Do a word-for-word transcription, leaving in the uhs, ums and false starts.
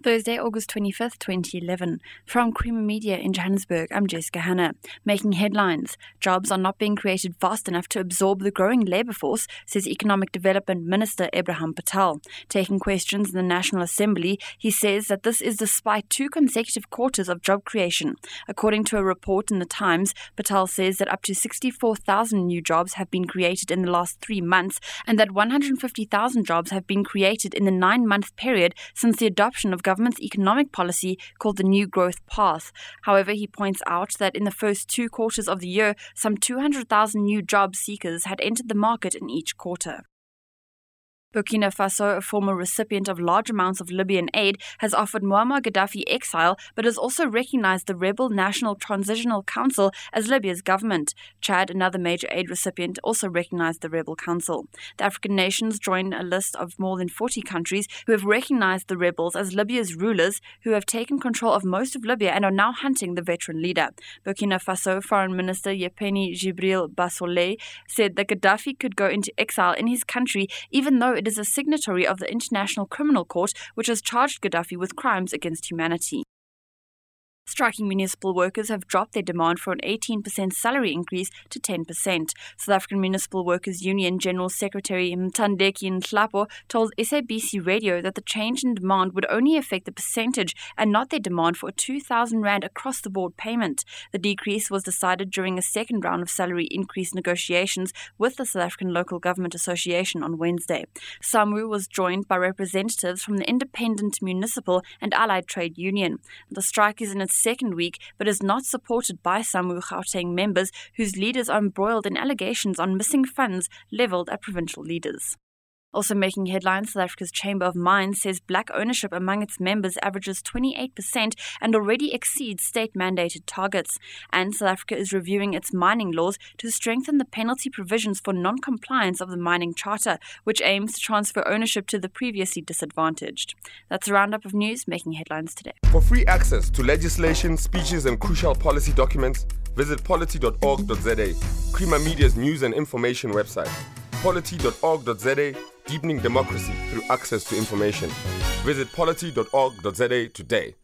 Thursday, August twenty-fifth, twenty eleven. From Creamer Media in Johannesburg, I'm Jessica Hanna. Making headlines. Jobs are not being created fast enough to absorb the growing labour force, says Economic Development Minister Abraham Patel. Taking questions in the National Assembly, he says that this is despite two consecutive quarters of job creation. According to a report in The Times, Patel says that up to sixty-four thousand new jobs have been created in the last three months and that one hundred fifty thousand jobs have been created in the nine-month period since the adoption of government's economic policy called the New Growth Path. However, he points out that in the first two quarters of the year, some two hundred thousand new job seekers had entered the market in each quarter. Burkina Faso, a former recipient of large amounts of Libyan aid, has offered Muammar Gaddafi exile but has also recognized the rebel National Transitional Council as Libya's government. Chad, another major aid recipient, also recognized the rebel council. The African nations join a list of more than forty countries who have recognized the rebels as Libya's rulers, who have taken control of most of Libya and are now hunting the veteran leader. Burkina Faso Foreign Minister Yepeni Jibril Bassolé said that Gaddafi could go into exile in his country even though it is a signatory of the International Criminal Court, which has charged Gaddafi with crimes against humanity. Striking municipal workers have dropped their demand for an eighteen percent salary increase to ten percent. South African Municipal Workers Union General Secretary Mthandeki Nhlapo told S A B C Radio that the change in demand would only affect the percentage and not their demand for a two thousand rand across-the-board payment. The decrease was decided during a second round of salary increase negotiations with the South African Local Government Association on Wednesday. SAMWU was joined by representatives from the Independent Municipal and Allied Trade Union. The strike is in its second week, but is not supported by SAMWU Gauteng members whose leaders are embroiled in allegations on missing funds levelled at provincial leaders. Also making headlines, South Africa's Chamber of Mines says black ownership among its members averages twenty-eight percent and already exceeds state-mandated targets. And South Africa is reviewing its mining laws to strengthen the penalty provisions for non-compliance of the Mining Charter, which aims to transfer ownership to the previously disadvantaged. That's a roundup of news making headlines today. For free access to legislation, speeches and crucial policy documents, visit polity dot org dot za, Creamer Media's news and information website. polity dot org dot za, deepening democracy through access to information. Visit polity dot org dot za today.